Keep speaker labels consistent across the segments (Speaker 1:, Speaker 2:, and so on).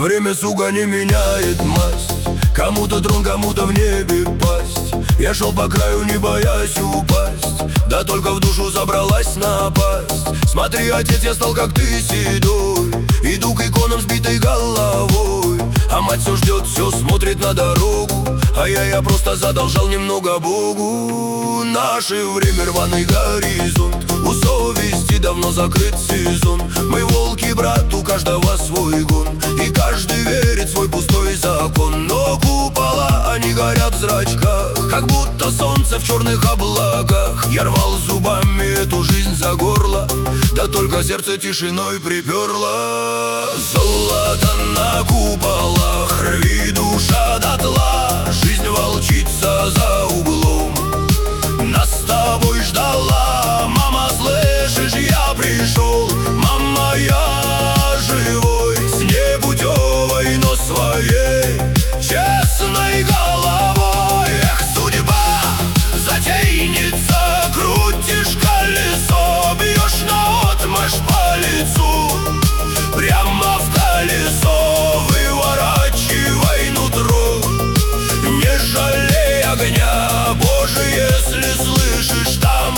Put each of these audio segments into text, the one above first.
Speaker 1: Время, сука, не меняет масть. Кому-то трон, кому-то в небе пасть. Я шел по краю, не боясь упасть. Да только в душу забралась напасть. Смотри, отец, я стал как ты седой. Иду к иконам сбитой головой. А мать все ждет, все смотрит на дорогу. А я просто задолжал немного Богу. Наше время, рваный горизонт. У совести давно закрыт сезон. Мы волки, брат, у каждого свой гон. И каждый верит в свой пустой закон. Но купола, они горят в зрачках, как будто солнце в черных облаках. Я рвал зубами эту жизнь за горло, да только сердце тишиной приперло. Золото на куполах, рви душа дотла. Жизнь волчица за углом нас с тобой ждала. Мама, слышишь, я пришел. Мама, я живой, с непутевой, но своей честной головой. Эх, судьба, затейница, крутишь колесо, бьешь наотмашь по лицу, прямо в колесо, выворачивай нутро. Не жалей огня, Боже, если слышишь там.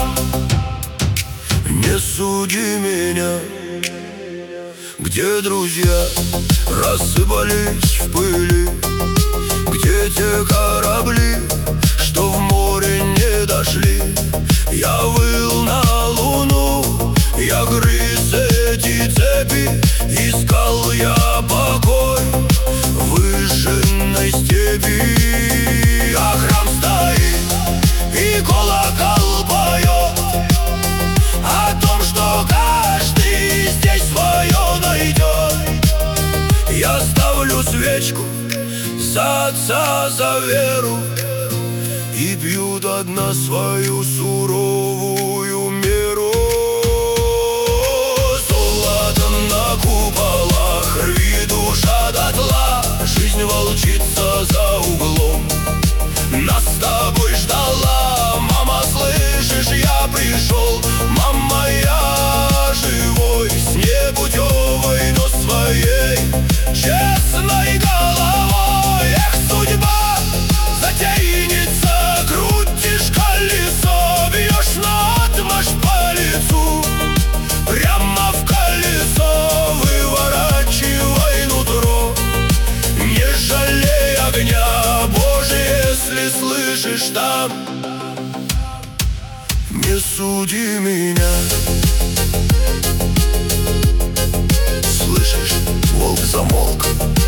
Speaker 1: Не суди меня, где друзья рассыпались в пыли, где те корабли, что в море не дошли. Я выл на луну, я грыз эти цепи, искал я покой в выжженной степи. А храм стоит и колокол поет о том, что каждый здесь свое найдет. Я ставлю свечку за отца, за веру, и пьют одна свою суровую меру. Золото на куполах, рви душа дотла. Жизнь волчица за углом нас с тобой ждала. Мама, слышишь, я пришел. Мама, я живой, с непутевой, но своей честной головой. Эх, судьба, затейница, крутишь колесо, бьешь наотмашь по лицу, прямо в колесо, выворачивай нутро. Не жалей огня, Боже, если слышишь там. Не суди меня.
Speaker 2: Слышишь, волк замолк.